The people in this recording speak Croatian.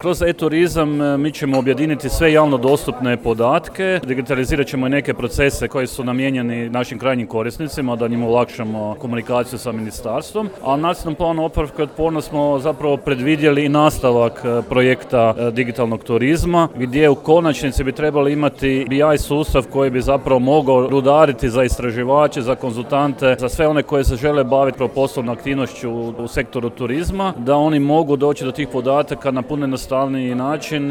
Kroz e-turizam mi ćemo objediniti sve javno dostupne podatke, digitalizirat ćemo i neke procese koji su namijenjeni našim krajnjim korisnicima, da njima olakšamo komunikaciju sa ministarstvom. A nacionalnom planu oporavka i otpornosti smo zapravo predvidjeli i nastavak projekta digitalnog turizma, gdje u konačnici bi trebali imati BI sustav koji bi zapravo mogao rudariti za istraživače, za konzultante, za sve one koji se žele baviti poslovnom aktivnošću u sektoru turizma, da oni mogu doći do tih podataka na puno jednostavniji način